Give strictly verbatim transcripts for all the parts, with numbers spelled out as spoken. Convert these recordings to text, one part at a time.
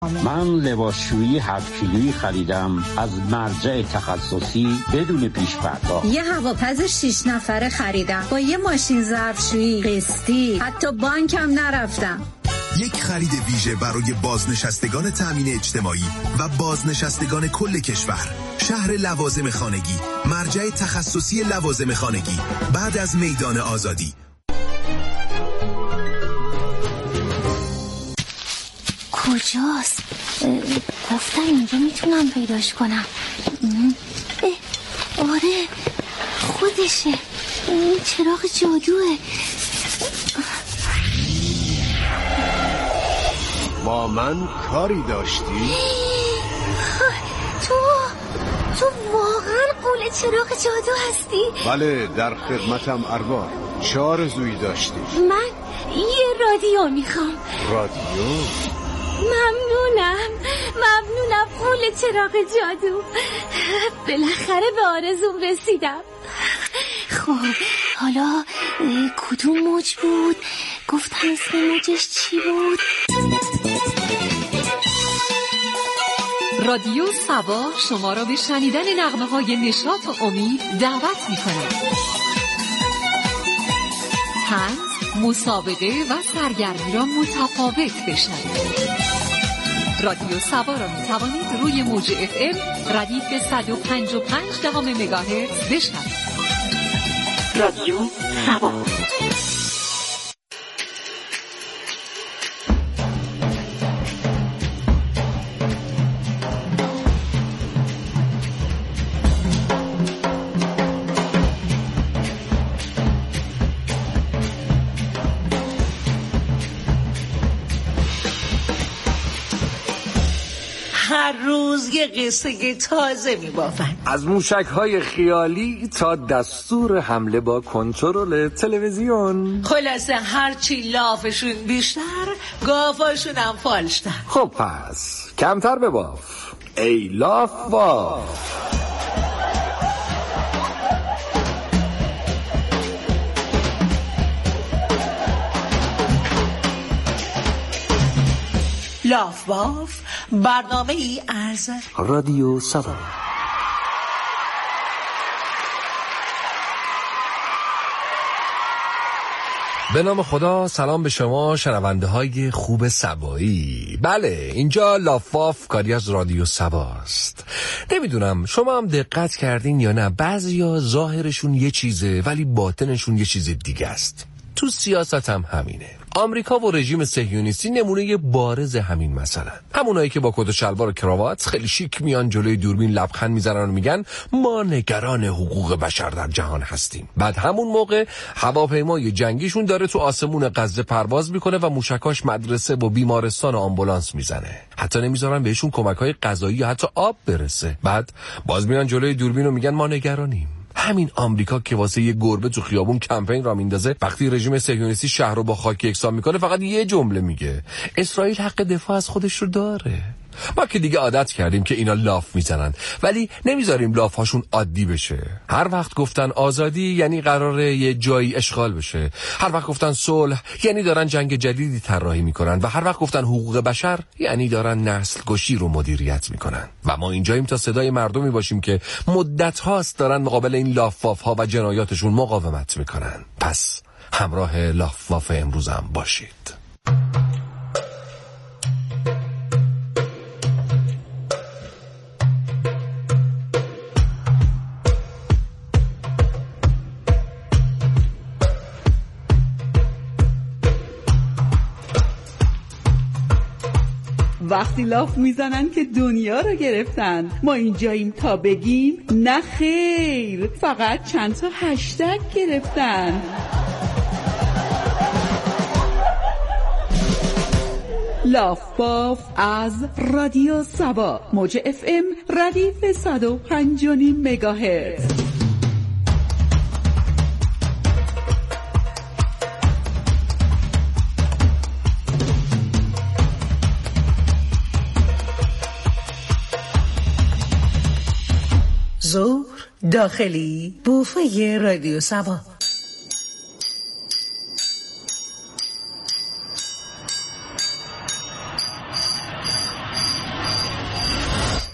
من لباسشویی هفت کیلویی خریدم از مرجع تخصصی بدون پیش پرداخت. یه هواپز شش نفره خریدم با یه ماشین ظرفشویی قسطی، حتی بانکم نرفتم. یک خرید ویژه برای بازنشستگان تامین اجتماعی و بازنشستگان کل کشور. شهر لوازم خانگی، مرجع تخصصی لوازم خانگی، بعد از میدان آزادی. کجاست؟ گفتم اینجا میتونم پیداش کنم. آره خودشه، این چراغ جادوه. با من کاری داشتی؟ تو تو واقعا قول چراغ جادو هستی؟ بله، در خدمتم ارباب. چه آرزویی داشتی؟ من یه رادیو میخوام. رادیو؟ ممنونم ممنونم قول چراغ جادو، بالاخره به آرزوم رسیدم. خب حالا کدوم موج بود؟ گفتم اسم موجش چی بود؟ رادیو سبا شما را به شنیدن نغمه‌های نشاط و امید دعوت می‌کند. طنز، مسابقه و سرگرمی را متفاوت بشنوید. رادیو سبا را می‌توانید روی موج اف ام ردیف صد و پنج و پنج دهم مگاهرتز بشنوید. رادیو سبا. هر روز یه قصه تازه میبافن، از موشک‌های خیالی تا دستور حمله با کنترل تلویزیون. خلاصه هرچی لافشون بیشتر، گافاشون هم فالشتر. خب پس کمتر بباف، ای لاف باف. لاف باف، برنامه ای از رادیو سبا. به نام خدا، سلام به شما شنونده های خوب سبایی. بله، اینجا لافاف کاری از رادیو سباست. نمیدونم شما هم دقت کردین یا نه، بعضیا ظاهرشون یه چیزه ولی باطنشون یه چیز دیگه است. تو سیاست هم همینه. آمریکا و رژیم صهیونیستی نمونه بارز همین مثلا. همونایی که با کت و شلوار و کراوات خیلی شیک میان جلوی دوربین لبخند میزنن و میگن ما نگران حقوق بشر در جهان هستیم. بعد همون موقع هواپیمای جنگیشون داره تو آسمون غزه پرواز میکنه و موشکاش مدرسه و بیمارستان و آمبولانس میزنه. حتی نمیذارن بهشون کمک‌های غذایی یا حتی آب برسه. بعد باز میان جلوی دوربین و میگن ما نگرانیم. همین آمریکا که واسه یه گربه تو خیابون کمپین را میندازه، وقتی رژیم صهیونیستی شهر رو با خاک یکسان میکنه فقط یه جمله میگه: اسرائیل حق دفاع از خودش رو داره. ما که دیگه عادت کردیم که اینا لاف میزنن، ولی نمیذاریم لاف هاشون عادی بشه. هر وقت گفتن آزادی یعنی قراره یه جایی اشغال بشه. هر وقت گفتن صلح یعنی دارن جنگ جدیدی طراحی میکنن و هر وقت گفتن حقوق بشر یعنی دارن نسل کشی رو مدیریت میکنن. و ما اینجاییم تا صدای مردمی باشیم که مدت هاست دارن مقابل این لافاف ها و جنایاتشون مقاومت میکنن. پس همراه لافاف امروزم باشید. وقتی لاف میزنن که دنیا رو گرفتن، ما اینجاییم تا بگیم نه خیر، فقط چند تا هشتگ گرفتن. لاف باف از رادیو سبا، موج اف ام ردیف صد و پنج و نیم مگاهرتز. ظهر داخلی بوفه رادیو سبا.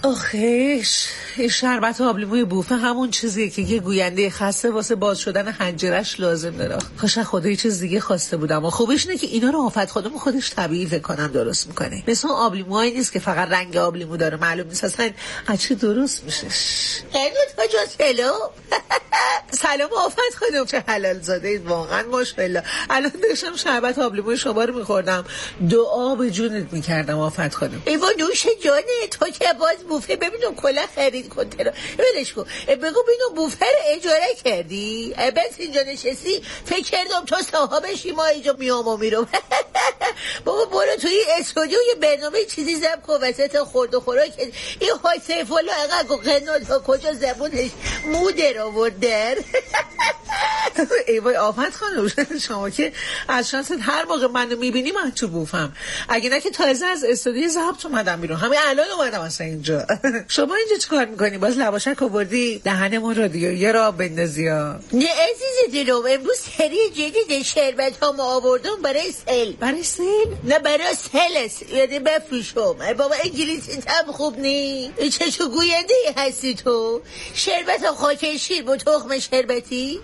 آخیش این شربت آبلیموی بوفه همون چیزیه که یه گوینده خسته واسه باز شدن حنجرش لازم داره. کاش خدا یه چیز دیگه خواسته بودم. و خوبش اینه که اینا رو آفت خودمون خودش طبیعی فکر کنم درست میکنه. مثلا آبلیموهایی نیست که فقط رنگ آبلیمو داره، معلوم نیست اصلا از چی درست میشه. اینو تا جا سلام سلام آفت خودم، چه حلال زاده اید واقعا، ماشاءالله. الان داشتم شربت آبلیموی شما رو میخوردم، دعا به جونت میکردم آفت خودم. ایوا نوش جانه تو که باز بوفه ببینم کلا خرید کن ترا ولش کن. بگو ببینم بوفه رو اجاره کردی؟ بس اینجا نشستی فکر کردم تو صاحبشی، ما اینجا میام و میرم. بابا برو توی استودیو یه برنامه چیزی ضبط کن وسط خورد و خوراک. این های سیف الله اقا قنات ها کجا زبونش مودر آورده. ای وای آفت خانم، شما که از شانست هر موقع منو میبینی من تو بوفم، اگه نه که تازه از استودیو ضبط اومدم بیرون، همین الان اومدم اصلا اینجا. شما اینجا چیکار میکنی؟ باز لواشک آوردی دهنمون رادیو یه را بندازی ها؟ نه عزیز دلم، امروز سری جدید شربت ها ما آوردم برای سل. برای سل؟ نه برای سلس، یعنی بفروشم. بابا انگلیسی هم خوب نی؟ چه چو گوینده هستی تو؟ شربت ها خاک شیر با تخم شربتی،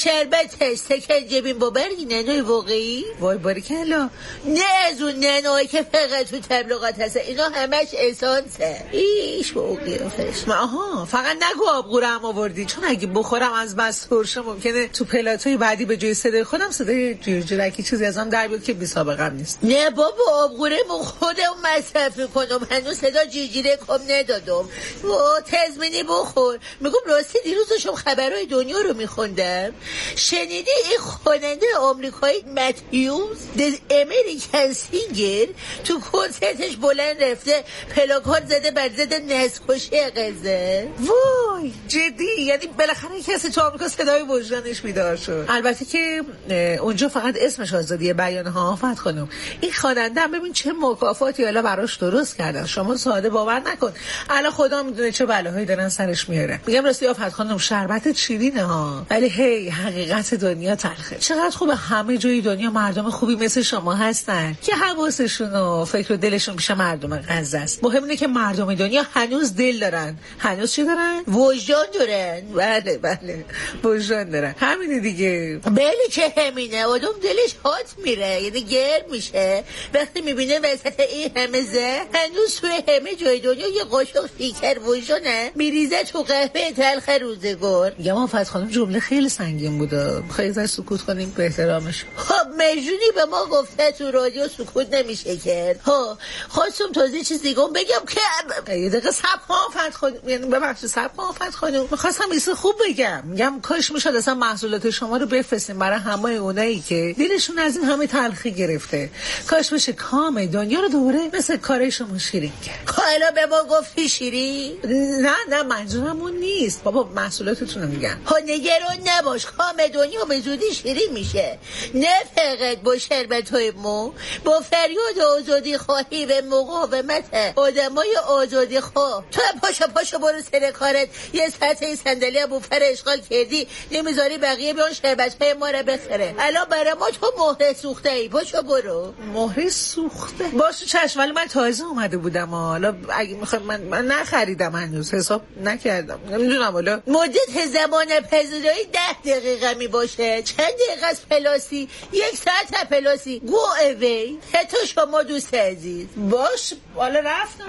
شربت سکنجبین با برگی ننوی واقعی. وای باریکلا، نه از اون ننوی که فقط تو تبلیغات هست، اینا همش اسانسه. ایش واقعی آخرش. آها فقط نگو آبگوره هم آوردی، چون اگه بخورم از بس ترشه ممکنه تو پلاتوی بعدی به جای صدای خودم صدای جرجرکی چیزی ازم در بیاد که بی سابقه هم نیست. نه بابا آبگوره من خودم مصرف کنم، هنوز صدا جیجیره کم ندادم. و تزمینی بخور. میگم راستی دیروز داشتم خبرهای دنیا رو میخوندم، شنیدی این خواننده آمریکایی متیوز د امریکن سینگر تو کنسرتش بلند رفته پلاکارد زده بر ضد نسل‌کشی غزه؟ وای جدی؟ یعنی بالاخره کسی تو آمریکا صدای وجدانش بیدار شد. البته که اونجا فقط اسمش آزادی بیان ها. آفت خانم این خواننده هم ببین چه مکافاتی حالا براش درست کردن، شما ساده باور نکن. الان خدا میدونه چه بلاهایی دارن سرش میارن. میگم راستی آفت خانم شربت شیرینه ها، ولی هی حقیقت دنیا تلخه. چقدر خوبه همه جای دنیا مردم خوبی مثل شما هستن که حواسشون و فکر و دلشون پیش مردم غزه است. مهم اینه که مردم دنیا هنوز دل دارن. هنوز چی دارن؟ وجدان دارن. بله بله وجدان دارن، همینه دیگه. بله که همینه، آدم دلش هات میره، یعنی گرم میشه وقتی میبینه وسط این همه زه هنوز توی همه جای دنیا یه قاشق شکر وجدانه میریزه تو قهوه تلخ روزگار. میگم آفت خانم جمله خیلی سنگین بوده، خیلی زر سکوت کنیم به احترامش. خب مجنونی به ما گفته تو رادیو سکوت نمیشه کرد. ها خواستم تازه چیز دیگه بگم که یه دقیقه صبر کن آفت خانم، یعنی ببخشید صبر کن آفت خانم، می‌خواستم ایسه خوب بگم. میگم کاش میشد اصلا محصولات شما رو بفرستیم برای همه اونایی که دلشون از این همه تلخی گرفته. کاش بشه کام دنیا رو دوباره مثل کارای شما شیرین کرد. حالا به ما گفتی شیرین؟ نه نه منظورم اون نیست بابا، محصولاتتون رو میگم. ها نگران نباش، کام دنیا به زودی شیرین میشه. نه فقط با شربت‌های مو، با فریاد آزادی خواهی و مقاومت آدمای آزادی خواه. تو پاشا پاشا برو سر کارت، یه سطح صندلی ابوفر اشغال کردی نمیذاری بقیه بیان شربت‌های ما رو بخره. الان برای ما تو مهره سوخته ای، پاشا برو. مهره سوخته؟ باشه چشم، ولی من تازه اومده بودم، حالا اگه میخوام من, من نخریدم، هنوز حساب نکردم، نمیدونم. حالا مدت زمان پذیرایی ده دقیقه می باشه. چند دقیقه از پلاسی؟ یک ساعت پلاسی. گو اوی. حتی شما دوست عزیز. باش حالا رفتم.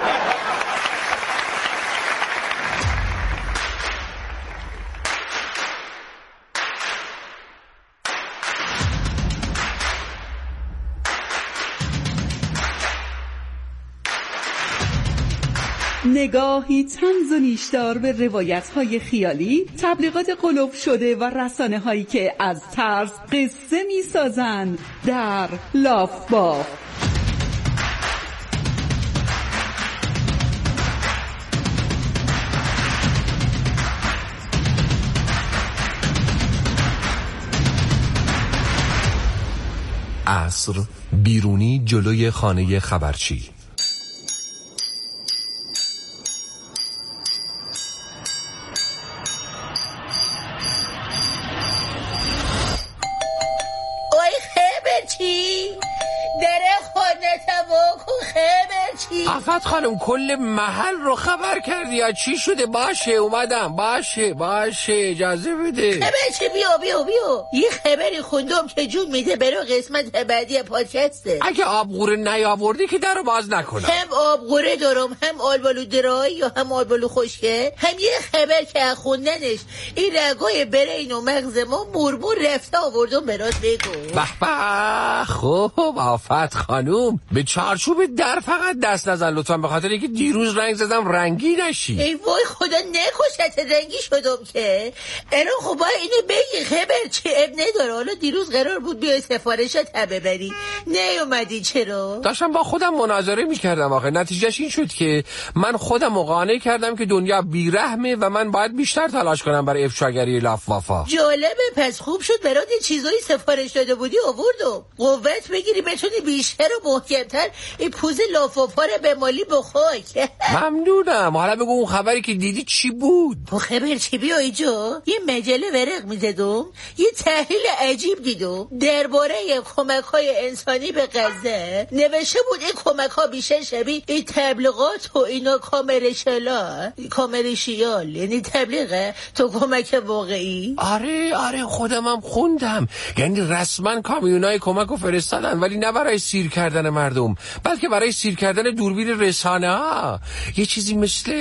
نگاهی طنز و نیشدار به روایت‌های خیالی، تبلیغات قلوب شده و رسانه‌هایی که از ترس قصه می‌سازند در لاف باف. عصر بیرونی جلوی خانه خبرچی. آفت خانم کل محل رو خبر کردی یا چی شده؟ باشه اومدم. باشه باشه اجازه بده. خبر چه؟ بیا بیا بیا یه خبری خوندم که جون میده برای قسمت بعدی پادکسته. اگه آبغوره نیاوردی که در رو باز نکنم. هم آبغوره دارم، هم آلبالو درایی یا هم آلبالو خشکه، هم یه خبر که خوندنش این رگای برین و مغز ما مرمور رفته آوردم برات بگو. به به خوب آفت خانوم به چارچوب در فقط دست نزن لطفا، به خاطر اینکه دیروز رنگ زدم رنگی نشی. ای وای خدا نکشت رنگی شدم که الان خب باید اینو بگی خبر چه اب نداره. حالا دیروز قرار بود بیای سفارشات هم ببری نیومدی چرا؟ داشتم با خودم مناظره میکردم آخه نتیجهش این شد که من خودم قانع کردم که دنیا بیرحمه و من باید بیشتر تلاش کنم برای افشاگری لافافا. جالبه، پس خوب شد برات یه چیزایی سفارش داده بودی آوردم قوت بگیری بتونی بیشتر و محکمتر این پوز لافافا رو به مالی بخوای. ممنونم. حالا بگو اون خبری که دیدی چی بود؟ با خبر چی بیا اینجا؟ یه مجله ورق میزدم یه تحلیل عجیب دیدم درباره کمک های انسانی به غزه. نوشته بود این کمک ها بیشتر شبیه این تبلیغات و اینا کامرشالا کامرشیال، یعنی تبلیغه تو کمک واقعی. آره آره خودم هم خوندم، یعنی رسما کامیونای کمک رو فرستادن ولی نه برای سیر کردن مردم بلکه برای سیر کردن دوربین رسانه ها. یه چیزی مثل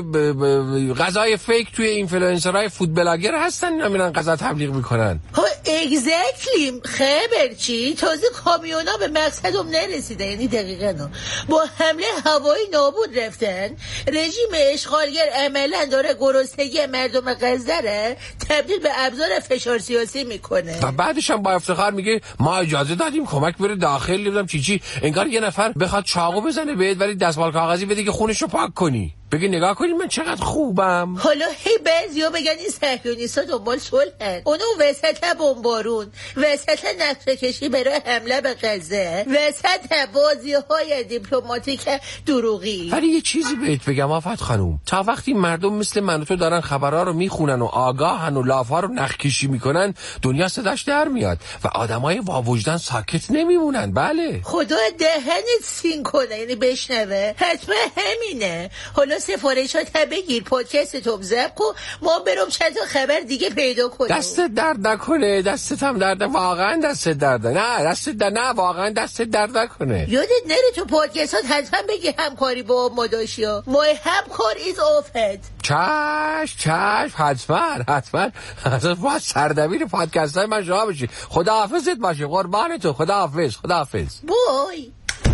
غذای فیک توی اینفلوئنسرهای فود بلاگر هستن اینا میرن غذا تبلیغ میکنن. ها اگزکتلی. خبر چی؟ تازه کامیونا به مقصدم نرسیده، یعنی دقیقاً با حمله هوایی نابود رفتن. رژیم اشغالگر عملاً داره گرسنگی مردم غزه رو تبدیل به ابزار فشار سیاسی میکنه و بعدش هم با افتخار میگه ما اجازه دادیم کمک بره داخل. نمیدونم چی چی، انگار یه نفر بخواد چاقو بزنه بهت ولی دستمال کاغذی بده که خونشو پاک کنی، بگی نگاه کنی من چقدر خوبم. حالا هی بعضیا بگن این صهیونیست‌ها دنبال صلحن، اونو وسط بمبارون، وسط نقشه کشی برای حمله به غزه، وسط بازی‌های دیپلماتیک دروغی. ولی یه چیزی بهت بگم آفت خانوم، تا وقتی مردم مثل من و تو دارن خبرها رو میخونن و آگاهن و لافا رو نخکشی میکنن دنیا صداش در میاد و آدمای واوجدان ساکت نمیمونن. بله خدا دهنت سین کنه، یعنی بشنوه حتما همینه. حالا سفارشات بگیر پادکست تو ضبط کن ما برم چند تا خبر دیگه پیدا کنیم. دستت درد نکنه. دستت هم درد واقعا دستت درد نه دستت در نه واقعا دستت درد نکنه. یادت نره تو پادکستات حتما بگی همکاری با ما داشیا ما همکار ایز آفت. چش چش حتما حتما باید سردبیر پادکست های من شما بشی. خدا حافظت باشه قربان تو. خدا حافظ. خدا حافظ. بای.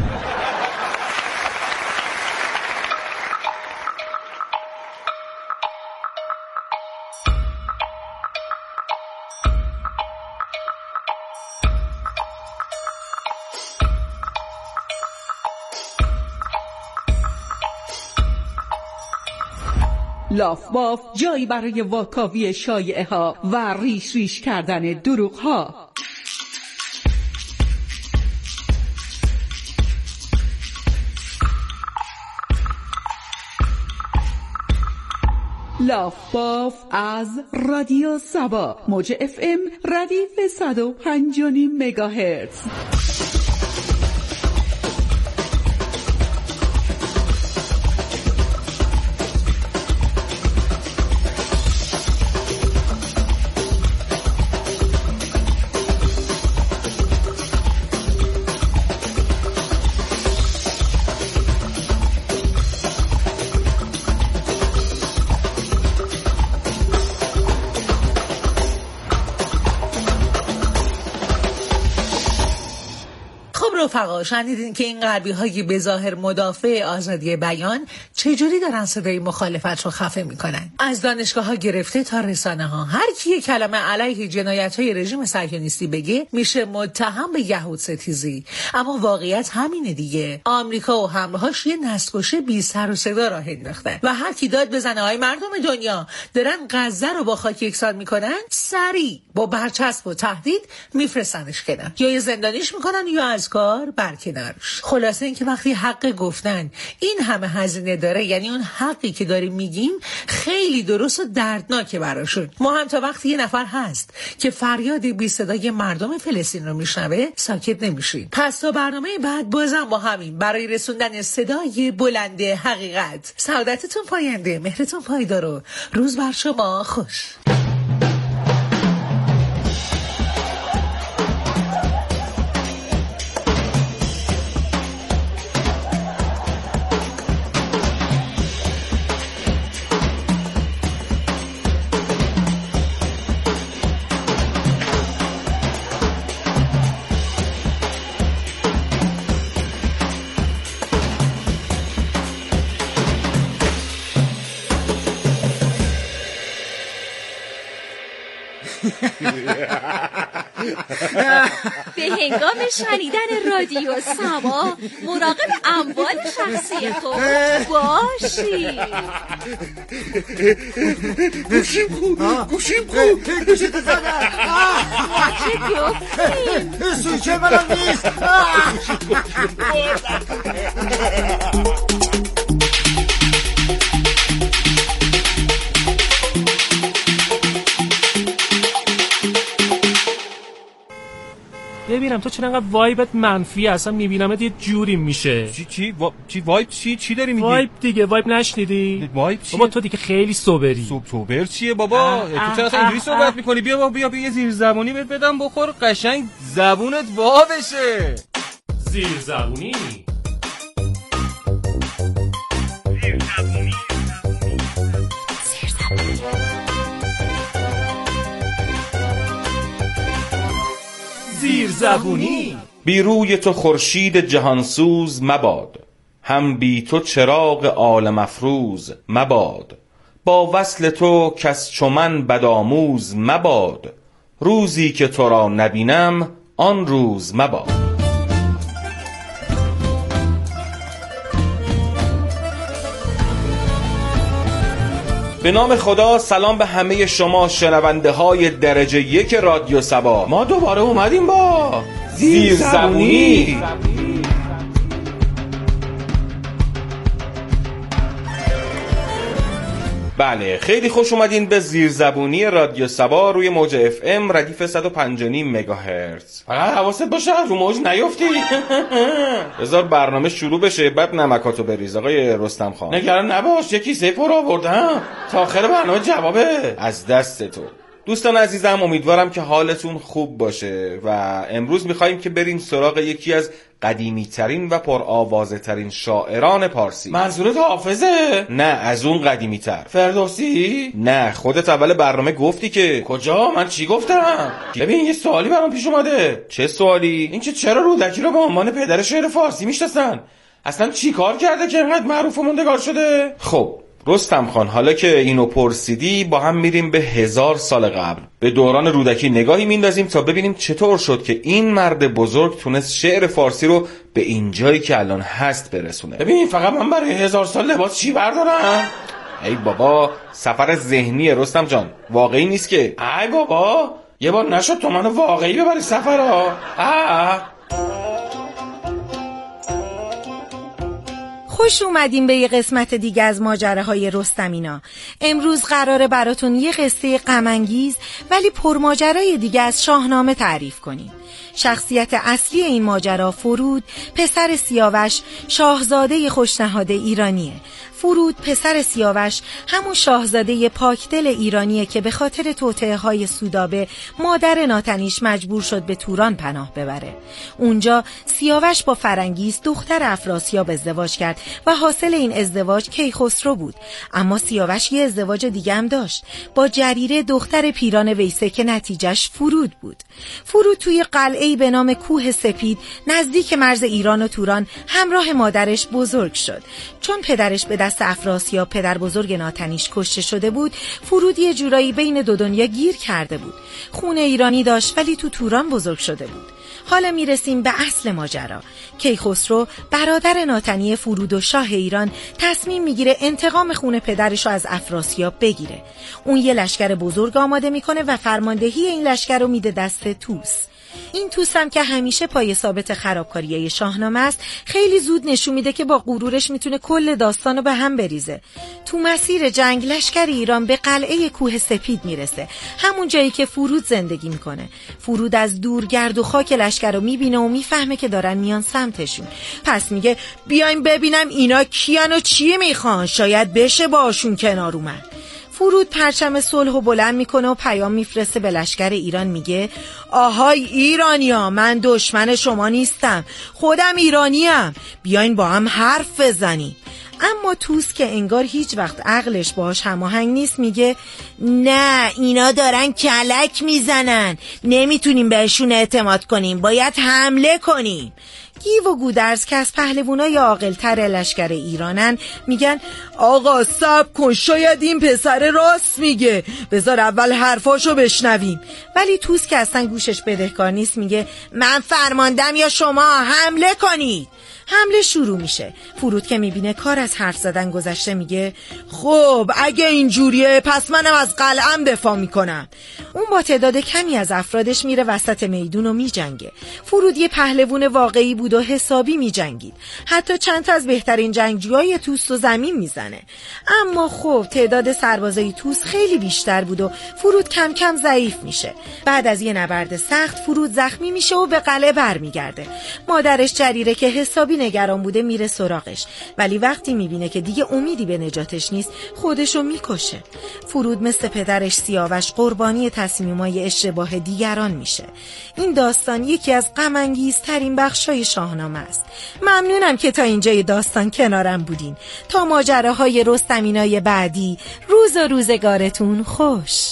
لاف باف جایی برای واکاوی شایعه ها و ریش ریش کردن دروغ ها. لاف باف از رادیو سبا موج اف ام ردیف صد و پنج و نیم مگاهرتز. رفقا شنیدین که این غربی های به ظاهر مدافع آزادی بیان چجوری دارن صدای مخالفت رو خفه میکنن؟ از دانشگاه ها گرفته تا رسانه ها هر کی کلمه علیه جنایت های رژیم صهیونیستی بگه میشه متهم به یهود ستیزی. اما واقعیت همینه دیگه. آمریکا و همراهاش یه نسل‌کشی بی سر و صدا راه انداختن و هر کی داد بزنه های مردم دنیا دارن غزه رو با خاک یکسان میکنن سریع با برچسب و تهدید میفرستنش کنن یا زندانیش میکنن یا از کار بار برکنارش. خلاصه این که وقتی حق گفتن این همه هزینه داره، یعنی اون حقی که داریم میگیم خیلی درست و دردناکه براشون. ما هم تا وقتی یه نفر هست که فریاد بی صدای مردم فلسطین رو میشنوه ساکت نمیشیم. پس تا برنامه بعد بازم با همین برای رسوندن صدای بلند حقیقت. سعادتتون پاینده، مهرتون پایدار و روز بر شما خوش. به هنگام شنیدن رادیو سبا مراقب اموال شخصی خود باشید. گوشیم خوب گوشیم خوب گوشیت زدن. چه گفتیم؟ سوچه منم نیست. ببینم تو چرا انقدر وایبت منفی اصلا میبینمت یه جوری میشه. چی چی وا... چی وایب چی چی داری میگی؟ وایب دیگه، وایب نشنیدی؟ وایب چیه؟ بابا تو دیگه خیلی سوبری. سوبر چیه بابا؟ تو چرا اصلا اینجوری صحبت میکنی؟ بیا بابا بیا, بیا یه زیر زبونی بهت بدم بخور قشنگ زبونت وا بشه. زیر زبونی زیر زبونی زیر زبونی زیر زبونی. بی روی تو خورشید جهانسوز مباد، هم بی تو چراغ عالم افروز مباد. با وصل تو کس چو من بدآموز مباد، روزی که تو را نبینم آن روز مباد. به نام خدا، سلام به همه شما شنونده های درجه یک رادیو سبا. ما دوباره اومدیم با زیر زبونی. بله، خیلی خوش اومدین به زیرزبونی رادیو سبا روی موج اف ام ردیف صد و پنج و نیم مگاهرتز. فقط حواست باشه رو موج نیفتی. بذار برنامه شروع بشه بعد نمکاتو بریز آقای رستم خان. نگران نباش، یکی کیسه پر آوردم تا آخر برنامه جوابه از دست تو. دوستان عزیزم، امیدوارم که حالتون خوب باشه و امروز میخواییم که بریم سراغ یکی از قدیمی ترین و پرآوازه ترین شاعران پارسی. منظورت حافظه؟ نه، از اون قدیمی تر. فردوسی؟ نه، خودت اول برنامه گفتی که. کجا؟ من چی گفتم؟ ببین یه سوالی برام پیش اومده. چه سوالی؟ این که چرا رودکی رو به عنوان پدر شعر فارسی میشناسن؟ اصلا چی کار کرده که اینقدر معروف و موندگار شده؟ خب رستم خان، حالا که اینو پرسیدی با هم میریم به هزار سال قبل، به دوران رودکی نگاهی میندازیم تا ببینیم چطور شد که این مرد بزرگ تونست شعر فارسی رو به این جایی که الان هست برسونه. ببین فقط من برای هزار سال لباس چی بردارم؟ ای بابا، سفر ذهنی رستم جان، واقعی نیست که. ای بابا، یه بار نشد تو منو واقعی ببری سفر ها. آه خوش اومدیم به یه قسمت دیگه از ماجراهای رستمینا. امروز قراره براتون یه قصه غم‌انگیز ولی پرماجرای دیگه از شاهنامه تعریف کنیم. شخصیت اصلی این ماجرا فرود، پسر سیاوش، شاهزاده خوشنهاده ایرانیه. فرود پسر سیاوش همون شاهزاده پاکدل ایرانیه که به خاطر توطئه‌های سودابه مادر ناتنیش مجبور شد به توران پناه ببره. اونجا سیاوش با فرنگیس دختر افراسیاب ازدواج کرد و حاصل این ازدواج کیخسرو بود. اما سیاوش یه ازدواج دیگه هم داشت با جریره دختر پیران ویسه که نتیجهش فرود بود. فرود توی قلعه‌ای به نام کوه سپید نزدیک مرز ایران و توران همراه مادرش بزرگ شد. چون پدرش به دست افراسیاب پدر بزرگ ناتنیش کشته شده بود، فرود یه جورایی بین دو دنیا گیر کرده بود. خون ایرانی داشت ولی تو توران بزرگ شده بود. حالا میرسیم به اصل ماجرا. کیخسرو برادر ناتنی فرود و شاه ایران تصمیم میگیره انتقام خون پدرش رو از افراسیاب بگیره. اون یه لشکر بزرگ آماده میکنه و فرماندهی این لشکر رو میده دست طوس. این توس هم که همیشه پای ثابت خرابکاریای شاهنامه است، خیلی زود نشون میده که با غرورش میتونه کل داستانو به هم بریزه. تو مسیر جنگ لشکر ایران به قلعه کوه سپید میرسه، همون جایی که فرود زندگی میکنه. فرود از دور گرد و خاک لشکر رو میبینه و میفهمه که دارن میان سمتشون. پس میگه بیایم ببینم اینا کیان و چی میخوان، شاید بشه باشون کنار اومد. فرود پرچم صلح و بلند میکنه و پیام میفرسته به لشکر ایران، میگه آهای ایرانیا، من دشمن شما نیستم، خودم ایرانیم، بیاین با هم حرف بزنیم. اما توس که انگار هیچ وقت عقلش باهاش هماهنگ نیست میگه نه، اینا دارن کلک میزنن، نمیتونیم بهشون اعتماد کنیم، باید حمله کنیم. گیو و گودرز که از پهلوانای عاقل‌تر لشکر ایرانن میگن آقا صبر کن، شاید این پسر راست میگه، بذار اول حرفاشو بشنویم. ولی توس که اصلا گوشش بدهکار نیست میگه من فرماندم یا شما، حمله کنید. حمله شروع میشه. فرود که میبینه کار از حرف زدن گذشته میگه خب اگه اینجوریه پس منم از قلعم دفاع میکنم. اون با تعداد کمی از افرادش میره وسط میدون و میجنگه. فرود یه پهلوان واقعی بود و حسابی میجنگید، حتی چند تا از بهترین جنگجوهای توس و زمین میزنه. اما خب تعداد سربازای توس خیلی بیشتر بود و فرود کم کم ضعیف میشه. بعد از یه نبرد سخت فرود زخمی میشه و به قلعه برمیگرده. مادرش جریره که حسابی نگران بوده میره سراغش، ولی وقتی میبینه که دیگه امیدی به نجاتش نیست خودشو میکشه. فرود مثل پدرش سیاوش قربانی تصمیمای اشتباه دیگران میشه. این داستان یکی از غم انگیزترین بخشای شاهنامه است. ممنونم که تا اینجای داستان کنارم بودین. تا ماجراهای رستمینای بعدی، روز و روزگارتون خوش.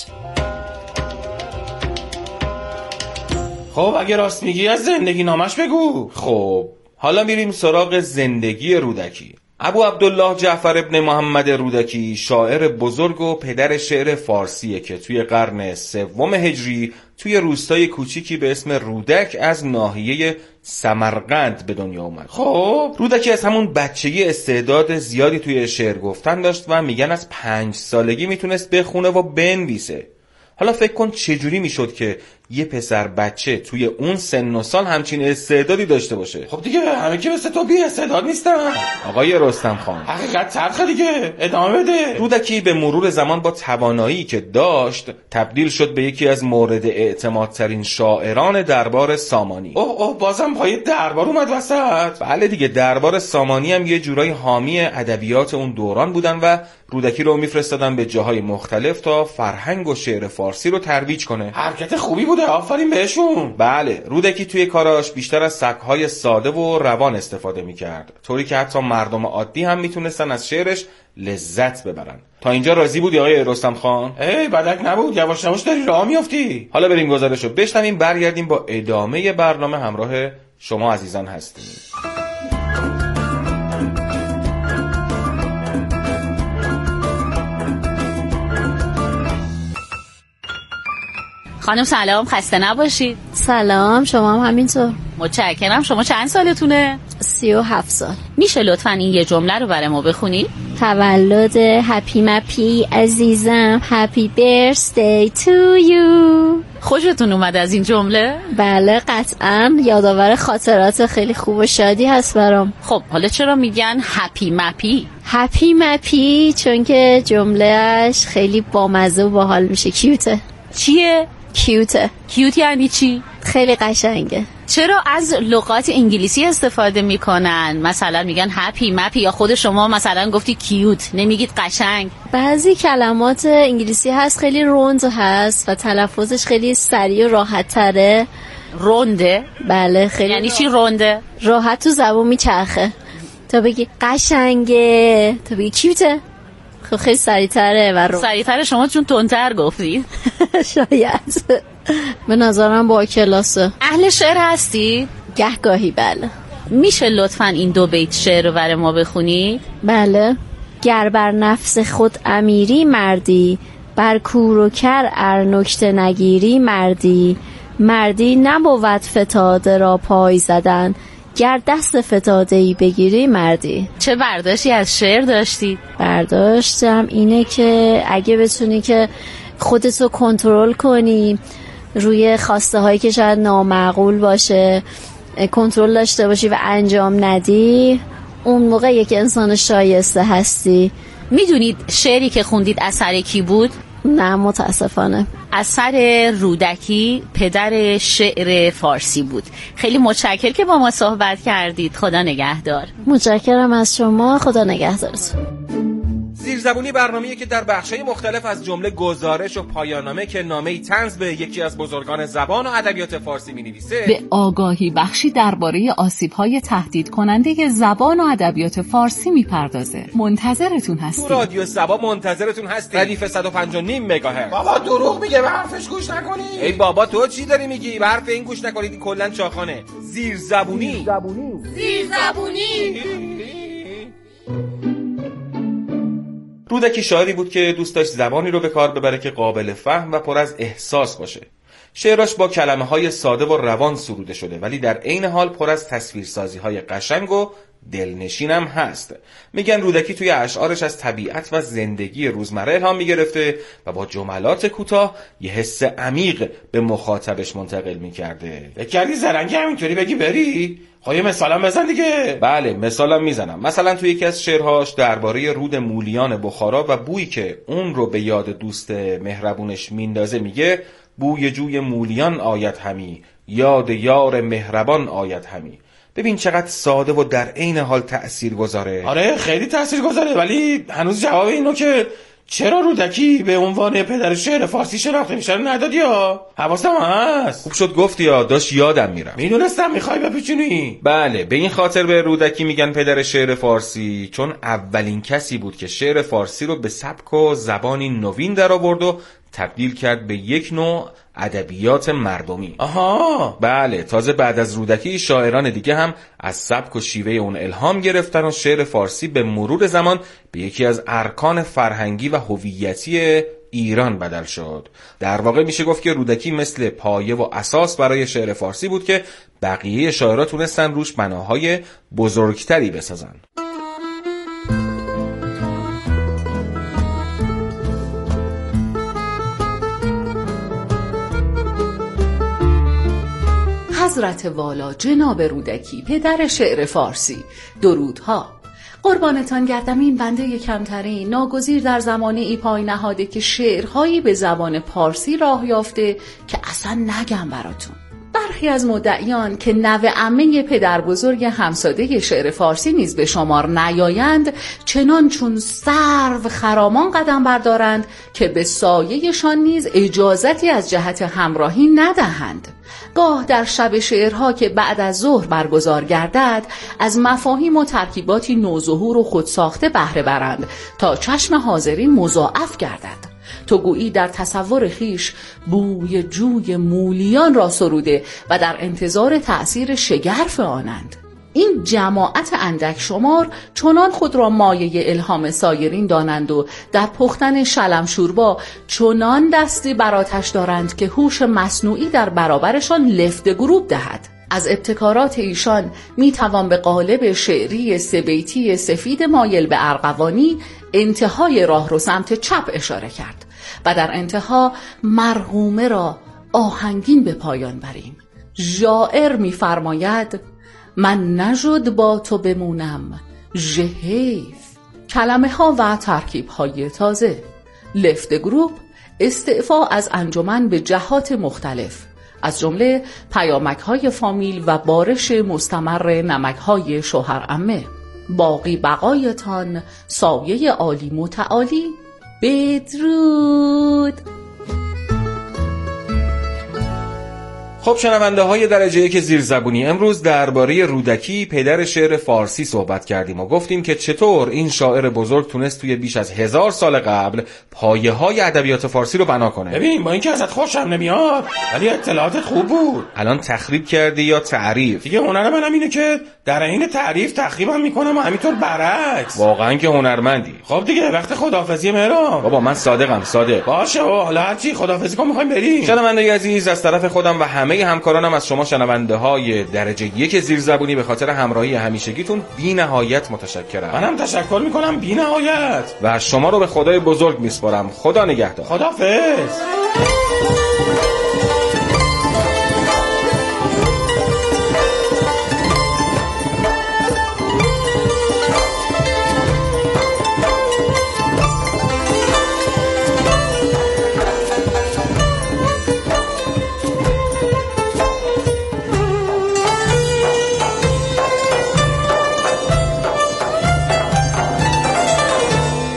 خب اگه راست میگی از زندگی نامش بگو. خب حالا میریم سراغ زندگی رودکی. ابو عبدالله جعفر ابن محمد رودکی شاعر بزرگ و پدر شعر فارسیه که توی قرن سوم هجری توی روستای کوچیکی به اسم رودک از ناحیه سمرقند به دنیا اومد. خب رودکی از همون بچگی استعداد زیادی توی شعر گفتن داشت و میگن از پنج سالگی میتونست بخونه و بنویسه. حالا فکر کن چجوری میشد که یه پسر بچه توی اون سن و سال همچین استعدادی داشته باشه. خب دیگه همه که مثل تو بی استعداد نیستن آقای رستم خان. حقیقت تلخه دیگه، ادامه بده. رودکی به مرور زمان با توانایی که داشت تبدیل شد به یکی از مورد اعتمادترین شاعران دربار سامانی. اوه اوه بازم پای دربار اومد وسط. بله دیگه، دربار سامانی هم یه جورایی حامی ادبیات اون دوران بودن و رودکی رو میفرستادن به جاهای مختلف تا فرهنگ و شعر فارسی رو ترویج کنه. حرکت خوبی بوده، آفرین بهشون. بله، رودکی توی کاراش بیشتر از سبک‌های ساده و روان استفاده میکرد، طوری که حتی مردم عادی هم میتونستن از شعرش لذت ببرن. تا اینجا راضی بودی آقای رستم خان؟ ای بدک نبود، یواش یواش داری راه میافتی. حالا بریم گزارشو بشنویم، برگردیم با ادامه برنامه همراه شما عزیزان هستیم. خانم سلام، خسته نباشید. سلام، شما هم همینطور. متشکرم. شما چند سالتونه؟ سی و هفت سال. میشه لطفاً این یه جمله رو برای ما بخونید؟ تولد هپی مپی عزیزم، هپی برثدی تو یو. خوشتون اومد از این جمله؟ بله قطعاً، یادآور خاطرات خیلی خوب و شادی هست برام. خب حالا چرا میگن هپی مپی؟ هپی مپی چون که جملهش خیلی بامزه و باحال میشه. کیوته. چیه؟ کیوته. کیوت یعنی چی؟ خیلی قشنگه. چرا از لغات انگلیسی استفاده میکنن؟ مثلا میگن هپی مپی، یا خود شما مثلا گفتی کیوت، نمیگید قشنگ؟ بعضی کلمات انگلیسی هست خیلی روند هست و تلفظش خیلی سریع و راحت تره. رونده؟ بله خیلی. یعنی چی رونده؟ راحت تو زبون میچرخه. تا بگی قشنگه، تا بگی کیوته، خب خیلی سریع‌تره و رو سریع‌تره. شما چون تندتر گفتید. شاید. به نظرم با کلاسه. اهل شعر هستی؟ گهگاهی بله. میشه لطفاً این دو بیت شعر رو برای ما بخونید؟ بله. گر بر نفس خود امیری مردی، بر کور و کر ار نکته نگیری مردی، مردی نبود فتاده را پای زدن، گر دست فتاده‌ای بگیری مردی. چه برداشتی از شعر داشتید؟ برداشتم اینه که اگه بتونی که خودتو کنترل کنی روی خواسته هایی که شاید نامعقول باشه کنترل داشته باشی و انجام ندی، اون موقع یک انسان شایسته هستی. میدونید شعری که خوندید اثر کی بود؟ نه متاسفانه. اثر رودکی، پدر شعر فارسی بود. خیلی متشکرم که با ما صحبت کردید. خدا نگهدار. متشکرم از شما. خدا نگهدارتون. زیرزبونی برنامه‌ای که در بخش‌های مختلف از جمله گزارش و پایان‌نامه که نامه‌ای طنز به یکی از بزرگان زبان و ادبیات فارسی می‌نویسه، به آگاهی بخشی درباره آسیب‌های تهدید کننده زبان و ادبیات فارسی می‌پردازه. منتظرتون هستیم. تو رادیو صبا منتظرتون هستیم. ردیف صد و پنج و نیم مگاهرتز. بابا دروغ میگه، به حرفش گوش نکنی. ای بابا تو چی داری میگی؟ به حرف این گوش نکنید، این کلاً چاخانه. زیرزبونی. زیرزبونی. زیرزبونی. رودکی شاعری بود که دوست داشت زبانی رو به کار ببره که قابل فهم و پر از احساس باشه. شعراش با کلمه‌های ساده و روان سروده شده، ولی در عین حال پر از تصویرسازی‌های قشنگ و دلنشین هم هست. میگن رودکی توی اشعارش از طبیعت و زندگی روزمره الهام میگرفته و با جملات کوتاه یه حس عمیق به مخاطبش منتقل میکرده. فکر کردی زرنگی همینطوری بگی بری؟ خب یه مثالم بزن دیگه. بله مثالم میزنم. مثلا توی یکی از شعرهاش درباره رود مولیان بخارا و بویی که اون رو به یاد دوست مهربونش میندازه میگه بوی جوی مولیان آید همی، یاد یار مهربان آید همی. ببین چقدر ساده و در عین حال تأثیر گذاره. آره خیلی تأثیر گذاره، ولی هنوز جواب اینو که چرا رودکی به عنوان پدر شعر فارسی شناخته میشه ندادی ها؟ حواسم هست. خوب شد گفتی ها، داشت یادم میرم. میدونستم میخوای بپیچونی. بله به این خاطر به رودکی میگن پدر شعر فارسی، چون اولین کسی بود که شعر فارسی رو به سبک و زبانی نوین در آورد و تبدیل کرد به یک نوع ادبیات مردمی. آها بله، تازه بعد از رودکی شاعران دیگه هم از سبک و شیوه اون الهام گرفتن و شعر فارسی به مرور زمان به یکی از ارکان فرهنگی و هویتی ایران بدل شد. در واقع میشه گفت که رودکی مثل پایه و اساس برای شعر فارسی بود که بقیه شاعرها تونستن روش بناهای بزرگتری بسازن. حضرت والا جناب رودکی پدر شعر فارسی، درودها. قربانتان گردم این بنده کمترین ناگزیر در زمانه ای پای نهاده که شعرهایی به زبان پارسی راه یافته که اصلا نگم براتون. برخی از مدعیان که نوه عمه پدر بزرگ همساده شعر فارسی نیز به شمار نیایند، چنان چون سرو خرامان قدم بردارند که به سایه‌شان نیز اجازتی از جهت همراهی ندهند. گاه در شب شعرها که بعد از ظهر برگزار گردد از مفاهیم و ترکیباتی نوظهور و خودساخته بهره برند تا چشم حاضرین مضاعف گردد. تو گویی در تصور خیش بوی جوی مولیان را سروده و در انتظار تأثیر شگرف آنند. این جماعت اندک شمار چنان خود را مایه الهام سایرین دانند و در پختن شلم شوربا چنان دستی بر آتش دارند که هوش مصنوعی در برابرشان لفت گروب دهد. از ابتکارات ایشان می توان به قالب شعری سه بیتی سفید مایل به ارغوانی انتهای راه رو سمت چپ اشاره کرد و در انتها مرحومه را آهنگین به پایان بریم. ژاعر می فرماید من نجد با تو بمونم ژحیف. کلمه ها و ترکیب های تازه. لفت گروپ استعفا از انجمن به جهات مختلف، از جمله پیامک های فامیل و بارش مستمر نمک های شوهر عمه. باقی بقایتان سایه عالی متعالی. بدرود. خب شنونده های درجه یک زیرزبونی، امروز درباره رودکی پدر شعر فارسی صحبت کردیم و گفتیم که چطور این شاعر بزرگ تونست توی بیش از هزار سال قبل پایه های ادبیات فارسی رو بنا کنه. ببین با اینکه ازت خوشم نمیاد ولی اطلاعاتت خوب بود. الان تخریب کردی یا تعریف؟ دیگه هنر منم اینه که در این تعریف تخریبم میکنم و همینطور برعکس. واقعا که هنرمندی. خب دیگه وقت خداحافظی مهران. بابا من صادقم. صادق باشه و حالا هرچی خداحافظی کن میخوایم بریم. شنونده عزیز، از طرف خودم و همه همکارانم از شما شنونده های درجه یک زیرزبونی به خاطر همراهی همیشگیتون بی نهایت متشکرم. منم تشکر میکنم بی نهایت و شما رو به خدای بزرگ میسپارم. خدا نگهدار. خداحافظ.